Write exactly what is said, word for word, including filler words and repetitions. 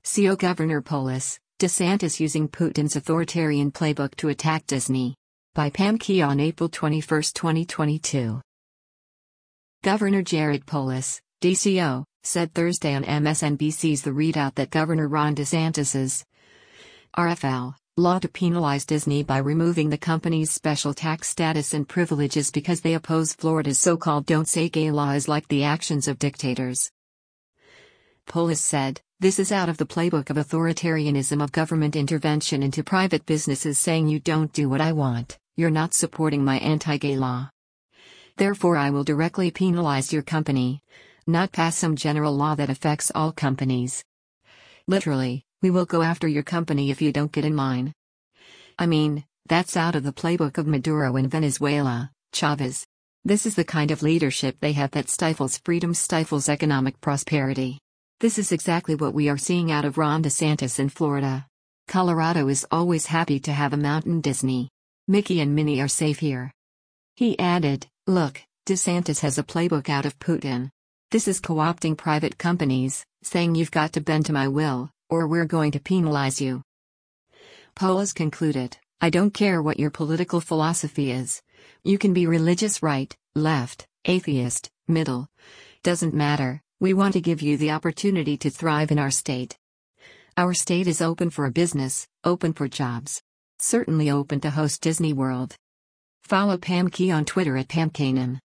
C O Governor Polis, DeSantis using Putin's authoritarian playbook to attack Disney. By Pam Key on April twenty-first, twenty twenty-two. Governor Jared Polis, D C O, said Thursday on M S N B C's The Readout that Governor Ron DeSantis's R F L law to penalize Disney by removing the company's special tax status and privileges because they oppose Florida's so-called Don't Say Gay law is like the actions of dictators. Polis said, "This is out of the playbook of authoritarianism of government intervention into private businesses saying you don't do what I want, you're not supporting my anti-gay law. Therefore I will directly penalize your company, not pass some general law that affects all companies. Literally, we will go after your company if you don't get in line." I mean, that's out of the playbook of Maduro in Venezuela, Chavez. This is the kind of leadership they have that stifles freedom, stifles economic prosperity. This is exactly what we are seeing out of Ron DeSantis in Florida. Colorado is always happy to have a mountain Disney. Mickey and Minnie are safe here. He added, "Look, DeSantis has a playbook out of Putin. This is co-opting private companies, saying you've got to bend to my will, or we're going to penalize you." Polis concluded, "I don't care what your political philosophy is. You can be religious right, left, atheist, middle. Doesn't matter, we want to give you the opportunity to thrive in our state. Our state is open for a business, open for jobs. Certainly open to host Disney World." Follow Pam Key on Twitter at Pam Kanan.